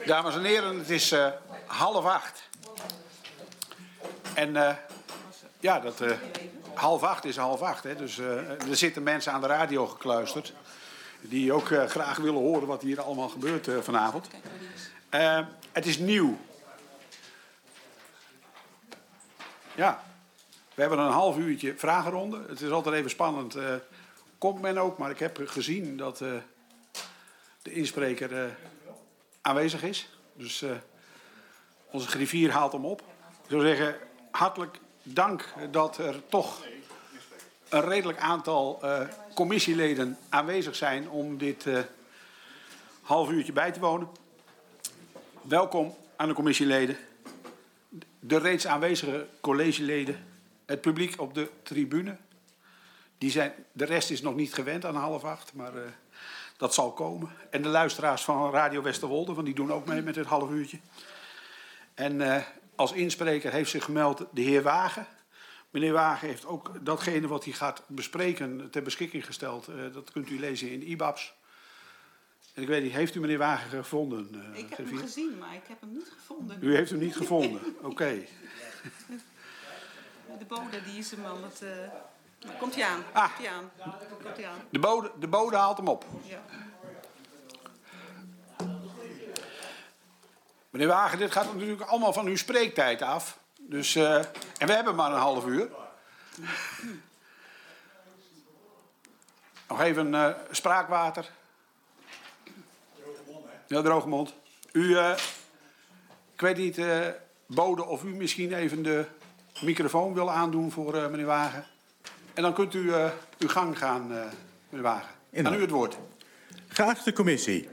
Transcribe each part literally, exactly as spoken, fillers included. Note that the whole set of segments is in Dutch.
Dames en heren, het is uh, half acht. En uh, ja, dat, uh, half acht is half acht. Hè, dus uh, er zitten mensen aan de radio gekluisterd. Die ook uh, graag willen horen wat hier allemaal gebeurt uh, vanavond. Uh, het is nieuw. Ja, we hebben een half uurtje vragenronde. Het is altijd even spannend. Uh, komt men ook, maar ik heb gezien dat uh, de inspreker uh, aanwezig is. Dus uh, onze griffier haalt hem op. Ik zou zeggen, hartelijk dank dat er toch een redelijk aantal uh, commissieleden aanwezig zijn om dit uh, half uurtje bij te wonen. Welkom aan de commissieleden, de reeds aanwezige collegeleden, het publiek op de tribune. Die zijn, de rest is nog niet gewend aan half acht, maar uh, dat zal komen. En de luisteraars van Radio Westerwolde, want die doen ook mee met het half uurtje. En uh, als inspreker heeft zich gemeld de heer Wagen. Meneer Wagen heeft ook datgene wat hij gaat bespreken ter beschikking gesteld. Uh, dat kunt u lezen in I B A B S. En ik weet niet, heeft u meneer Wagen gevonden? Uh, ik heb hem gezien, maar ik heb hem niet gevonden. U heeft hem niet gevonden, oké. Okay. De bode die is hem aan het... Uh... Komt hij aan? Ah, komt hij aan? Komt hij aan? De, bode, de bode haalt hem op. Ja. Meneer Wagen, dit gaat natuurlijk allemaal van uw spreektijd af. Dus, uh, en we hebben maar een half uur. Nog even uh, spraakwater. Ja, droge mond. U, uh, ik weet niet, uh, bode of u misschien even de microfoon wil aandoen voor uh, meneer Wagen. En dan kunt u uh, uw gang gaan, uh, meneer Wagen. En aan u het woord. Geachte commissie.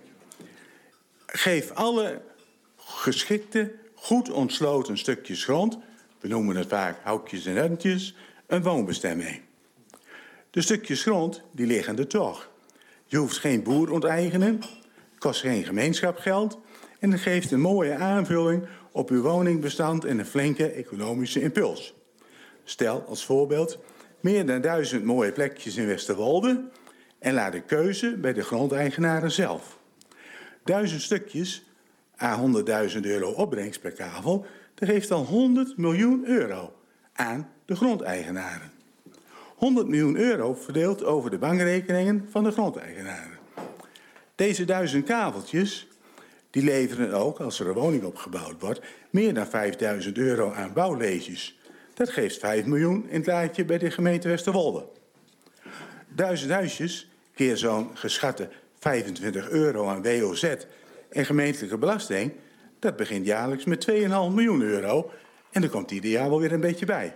Geef alle geschikte, goed ontsloten stukjes grond, we noemen het vaak houkjes en hutjes, een woonbestemming. De stukjes grond, die liggen er toch. Je hoeft geen boer onteigenen, kost geen gemeenschapsgeld en het geeft een mooie aanvulling op uw woningbestand en een flinke economische impuls. Stel als voorbeeld meer dan duizend mooie plekjes in Westerwolde en laat de keuze bij de grondeigenaren zelf. Duizend stukjes à honderdduizend euro opbrengst per kavel, dat geeft al honderd miljoen euro aan de grondeigenaren. honderd miljoen euro verdeeld over de bankrekeningen van de grondeigenaren. Deze duizend kaveltjes die leveren ook, als er een woning opgebouwd wordt, meer dan vijfduizend euro aan bouwleges. Dat geeft vijf miljoen in het laadje bij de gemeente Westerwolde. Duizend huisjes keer zo'n geschatte vijfentwintig euro aan W O Z en gemeentelijke belasting, dat begint jaarlijks met twee komma vijf miljoen euro en er komt ieder jaar wel weer een beetje bij.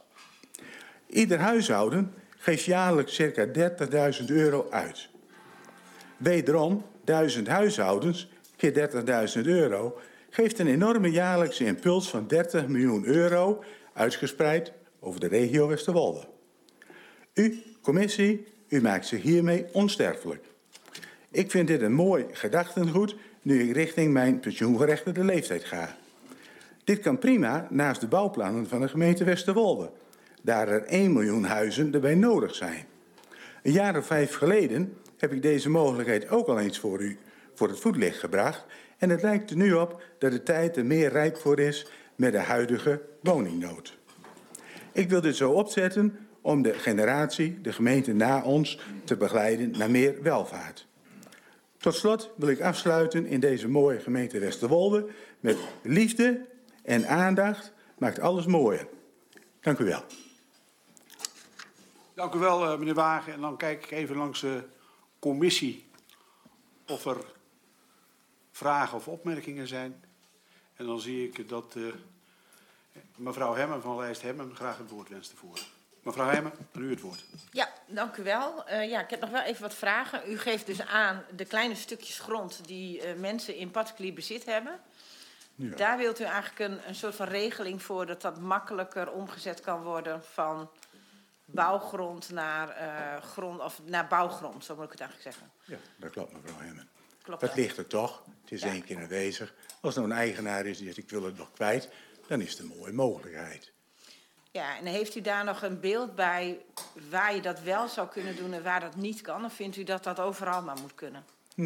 Ieder huishouden geeft jaarlijks circa dertigduizend euro uit. Wederom, duizend huishoudens keer dertigduizend euro geeft een enorme jaarlijkse impuls van dertig miljoen euro uitgespreid over de regio Westerwolde. U, commissie, u maakt zich hiermee onsterfelijk. Ik vind dit een mooi gedachtengoed nu ik richting mijn pensioengerechtigde leeftijd ga. Dit kan prima naast de bouwplannen van de gemeente Westerwolde, daar er één miljoen huizen erbij nodig zijn. Een jaar of vijf geleden heb ik deze mogelijkheid ook al eens voor u voor het voetlicht gebracht en het lijkt er nu op dat de tijd er meer rijp voor is met de huidige woningnood. Ik wil dit zo opzetten om de generatie, de gemeente na ons, te begeleiden naar meer welvaart. Tot slot wil ik afsluiten in deze mooie gemeente Westerwolde met liefde en aandacht maakt alles mooier. Dank u wel. Dank u wel, meneer Wagen. En dan kijk ik even langs de commissie of er vragen of opmerkingen zijn. En dan zie ik dat uh, mevrouw Hemmen van lijst Hemmen graag het woord wenst te voeren. Mevrouw Hemmen, aan u het woord. Ja, dank u wel. Uh, ja, ik heb nog wel even wat vragen. U geeft dus aan de kleine stukjes grond die uh, mensen in particulier bezit hebben. Ja. Daar wilt u eigenlijk een, een soort van regeling voor dat dat makkelijker omgezet kan worden van bouwgrond naar, uh, grond, of naar bouwgrond, zo moet ik het eigenlijk zeggen. Ja, dat klopt, mevrouw Hemmen. Klopt, dat hè? ligt er toch. Het is ja. één keer aanwezig. Als er nou een eigenaar is die zegt ik wil het nog kwijt, dan is het een mooie mogelijkheid. Ja, en heeft u daar nog een beeld bij waar je dat wel zou kunnen doen en waar dat niet kan? Of vindt u dat dat overal maar moet kunnen? Nee,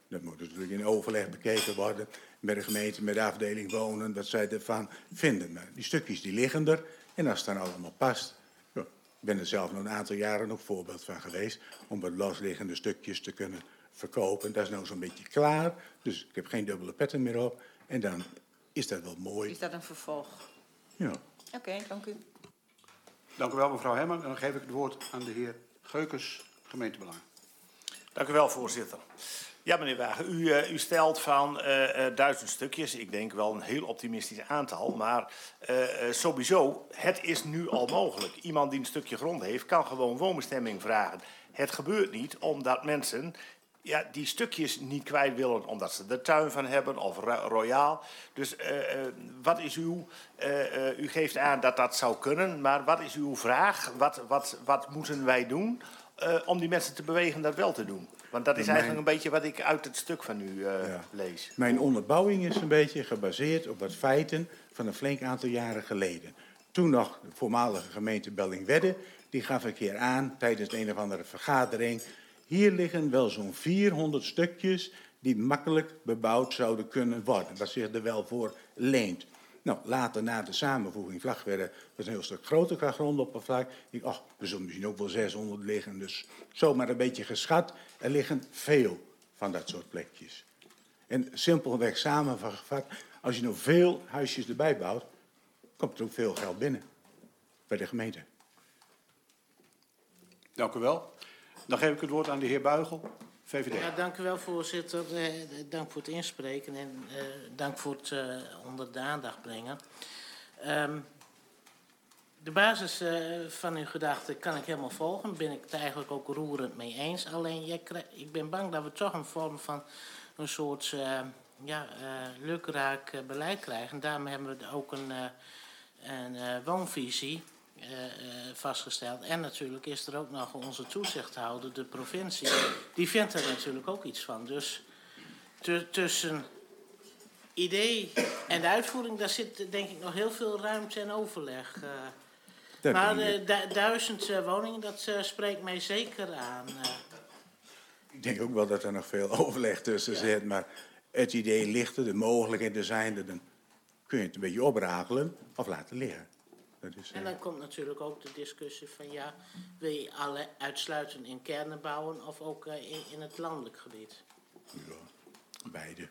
Dat moet natuurlijk in overleg bekeken worden met de gemeente, met de afdeling wonen, dat zij ervan vinden. Maar die stukjes die liggen er en als het dan allemaal past. Ja, ik ben er zelf nog een aantal jaren nog voorbeeld van geweest om wat losliggende stukjes te kunnen verkopen. Dat is nou zo'n beetje klaar, dus ik heb geen dubbele petten meer op en dan is dat wel mooi. Is dat een vervolg? Ja. Oké, okay, dank u. Dank u wel, mevrouw Hemmen. En dan geef ik het woord aan de heer Geukens, gemeentebelang. Dank u wel, voorzitter. Ja, meneer Wagen, u, uh, u stelt van uh, uh, duizend stukjes. Ik denk wel een heel optimistisch aantal. Maar uh, uh, sowieso, het is nu al mogelijk. Iemand die een stukje grond heeft, kan gewoon woonbestemming vragen. Het gebeurt niet omdat mensen ja, die stukjes niet kwijt willen omdat ze er tuin van hebben of royaal. Dus uh, uh, wat is uw... Uh, uh, u geeft aan dat dat zou kunnen, maar wat is uw vraag? Wat, wat, wat moeten wij doen uh, om die mensen te bewegen dat wel te doen? Want dat is Mijn... eigenlijk een beetje wat ik uit het stuk van u uh, ja. lees. Mijn onderbouwing is een beetje gebaseerd op wat feiten van een flink aantal jaren geleden. Toen nog de voormalige gemeente Bellingwedde, die gaf een keer aan tijdens een of andere vergadering. Hier liggen wel zo'n vierhonderd stukjes die makkelijk bebouwd zouden kunnen worden. Dat zich er wel voor leent. Nou, later na de samenvoeging Vlagtwedde was een heel stuk groter qua grondoppervlak. Ik dacht, er zullen misschien ook wel zeshonderd liggen. Dus zomaar een beetje geschat. Er liggen veel van dat soort plekjes. En simpelweg samengevat, als je nog veel huisjes erbij bouwt, komt er ook veel geld binnen bij de gemeente. Dank u wel. Dan geef ik het woord aan de heer Buigel, V V D. Ja, dank u wel, voorzitter. Eh, dank voor het inspreken en eh, dank voor het uh, onder de aandacht brengen. Um, de basis uh, van uw gedachten kan ik helemaal volgen. Ben ik het eigenlijk ook roerend mee eens. Alleen, jij krijg, ik ben bang dat we toch een vorm van een soort uh, ja, uh, lukraak uh, beleid krijgen. Daarom hebben we ook een, uh, een uh, woonvisie Uh, uh, vastgesteld. En natuurlijk is er ook nog onze toezichthouder, de provincie. Die vindt er natuurlijk ook iets van. Dus tussen idee en de uitvoering, daar zit denk ik nog heel veel ruimte en overleg. Uh, maar uh, du duizend uh, woningen, dat uh, spreekt mij zeker aan. Uh. Ik denk ook wel dat er nog veel overleg tussen ja. zit. Maar het idee ligt er, de mogelijkheden zijn er. Dan kun je het een beetje oprakelen of laten liggen. Dat is, uh... En dan komt natuurlijk ook de discussie van ja, wil je alle uitsluitend in kernen bouwen of ook uh, in, in het landelijk gebied? Ja, beide.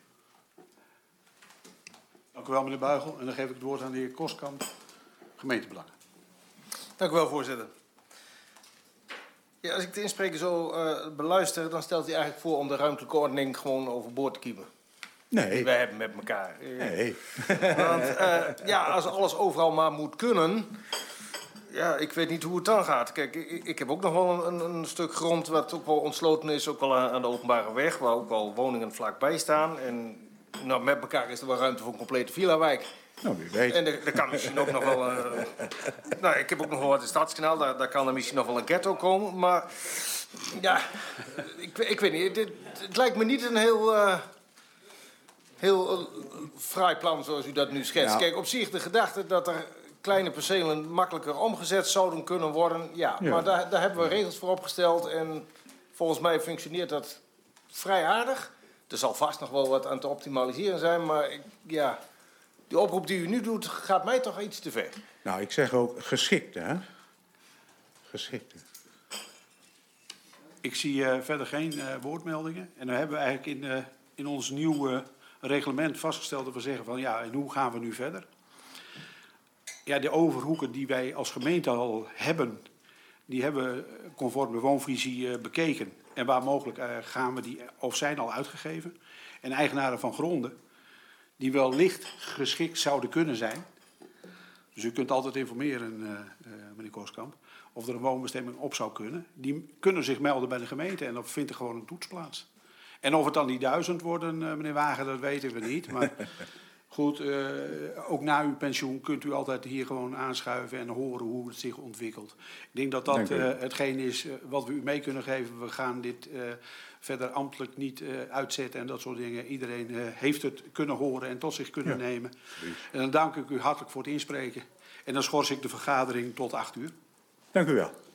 Dank u wel, meneer Buigel. En dan geef ik het woord aan de heer Koskamp, gemeentebelangen. Dank u wel, voorzitter. Ja, als ik de inspreker zo uh, beluister, dan stelt hij eigenlijk voor om de ruimtelijke ordening gewoon overboord te kiepen. Nee. Die wij hebben met elkaar. Nee. Want uh, ja, als alles overal maar moet kunnen, ja, ik weet niet hoe het dan gaat. Kijk, ik, ik heb ook nog wel een, een stuk grond wat ook wel ontsloten is, ook wel aan, aan de openbare weg, waar ook wel woningen vlakbij staan. En nou, met elkaar is er wel ruimte voor een complete villa-wijk. Nou, wie weet. En er, er kan misschien ook nog wel... Uh, nou, ik heb ook nog wel wat in Stadskanaal, daar, daar kan er misschien nog wel een ghetto komen. Maar ja, ik, ik weet niet, het, het lijkt me niet een heel... Uh, Heel uh, fraai plan zoals u dat nu schetst. Nou. Kijk, op zich de gedachte dat er kleine percelen makkelijker omgezet zouden kunnen worden. Ja, ja. maar daar, daar hebben we regels voor opgesteld. En volgens mij functioneert dat vrij aardig. Er zal vast nog wel wat aan te optimaliseren zijn. Maar ik, ja, die oproep die u nu doet gaat mij toch iets te ver. Nou, ik zeg ook geschikte, hè? Geschikte. Ik zie uh, verder geen uh, woordmeldingen. En dan hebben we eigenlijk in, uh, in ons nieuw... Uh, reglement vastgesteld dat we zeggen van ja, en hoe gaan we nu verder? Ja, de overhoeken die wij als gemeente al hebben, die hebben conform de woonvisie uh, bekeken. En waar mogelijk uh, gaan we die, of zijn al uitgegeven. En eigenaren van gronden, die wellicht geschikt zouden kunnen zijn. Dus u kunt altijd informeren, uh, uh, meneer Kooskamp, of er een woonbestemming op zou kunnen. Die kunnen zich melden bij de gemeente en dan vindt er gewoon een toets plaats. En of het dan die duizend worden, uh, meneer Wagen, dat weten we niet. Maar goed, uh, ook na uw pensioen kunt u altijd hier gewoon aanschuiven en horen hoe het zich ontwikkelt. Ik denk dat dat uh, hetgeen is uh, wat we u mee kunnen geven. We gaan dit uh, verder ambtelijk niet uh, uitzetten en dat soort dingen. Iedereen uh, heeft het kunnen horen en tot zich kunnen ja. nemen. En dan dank ik u hartelijk voor het inspreken. En dan schors ik de vergadering tot acht uur. Dank u wel.